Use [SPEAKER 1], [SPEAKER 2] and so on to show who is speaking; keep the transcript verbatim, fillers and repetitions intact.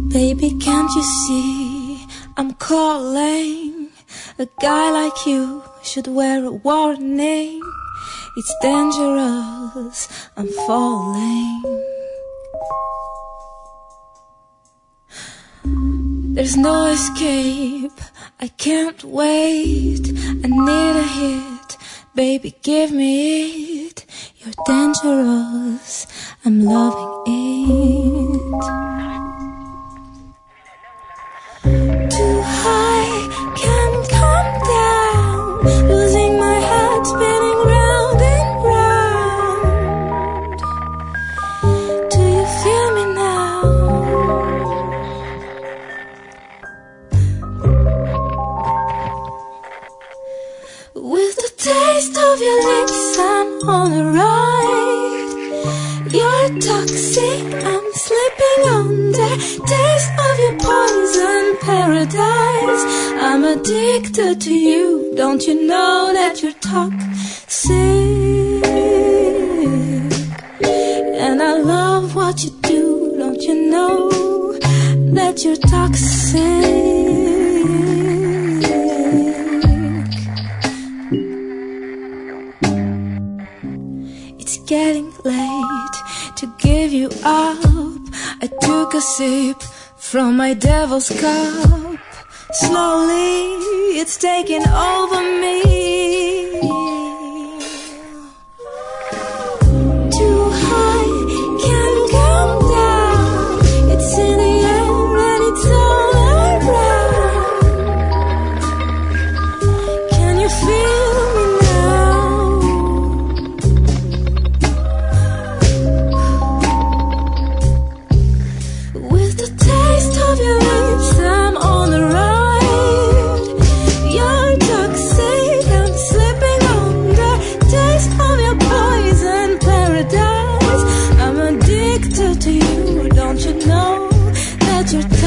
[SPEAKER 1] Baby, can't you see I'm calling? A guy like you should wear a warning. It's dangerous, I'm falling. There's no escape, I can't wait. I need a hit, baby, give me it. You're dangerous, I'm loving it. Too high, can't come down. Losing my head, spinning round and round. Do you feel me now? With the taste of your lips, I'm on a ride. You're toxic, I'm slipping under. Taste of your poison paradise. I'm addicted to you. Don't you know that you're toxic? And I love what you do. Don't you know that you're toxic? It's getting late to give you up. I took a sip from my devil's cup. Slowly, it's taking over me. Too high, can't come down. It's in the air and it's all around. Can you feel me now? With the taste of your lips, I'm on the ride. You're toxic, I'm slipping under. Taste of your poison paradise. I'm addicted to you. Don't you know that you're